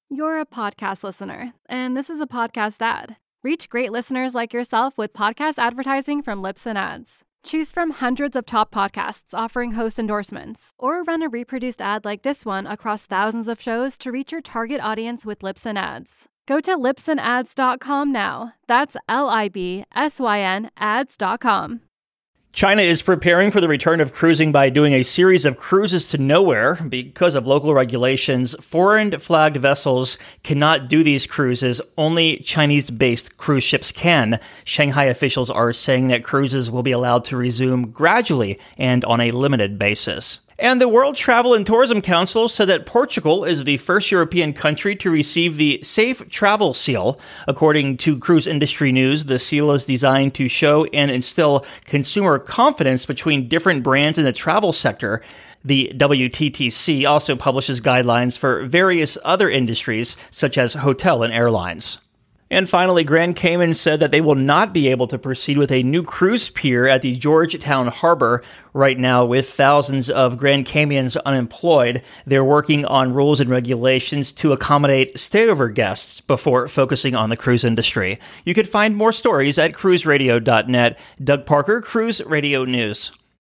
You're a podcast listener, and this is a podcast ad. Reach great listeners like yourself with podcast advertising from Libsyn Ads. Choose from hundreds of top podcasts offering host endorsements, or run a reproduced ad like this one across thousands of shows to reach your target audience with Libsyn Ads. Go to libsynads.com now. That's LIBSYN ads.com. China is preparing for the return of cruising by doing a series of cruises to nowhere. Because of local regulations, foreign-flagged vessels cannot do these cruises. Only Chinese-based cruise ships can. Shanghai officials are saying that cruises will be allowed to resume gradually and on a limited basis. And the World Travel and Tourism Council said that Portugal is the first European country to receive the Safe Travel Seal. According to Cruise Industry News, the seal is designed to show and instill consumer confidence between different brands in the travel sector. The WTTC also publishes guidelines for various other industries, such as hotel and airlines. And finally, Grand Cayman said that they will not be able to proceed with a new cruise pier at the Georgetown Harbor. Right now, with thousands of Grand Caymans unemployed, they're working on rules and regulations to accommodate stayover guests before focusing on the cruise industry. You can find more stories at cruiseradio.net. Doug Parker, Cruise Radio News.